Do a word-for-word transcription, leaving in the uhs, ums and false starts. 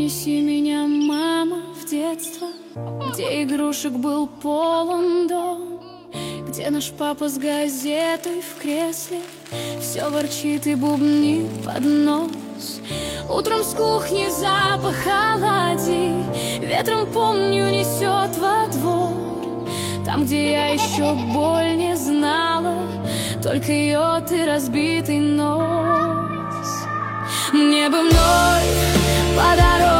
Унеси меня, мама, в детство, где игрушек был полон дом, где наш папа с газетой в кресле все ворчит и бубнит под нос. Утром с кухни запах оладий ветром, помню, несет во двор. Там, где я еще боль не знала, только йод и разбитый нос. Мне бы вновь по дороге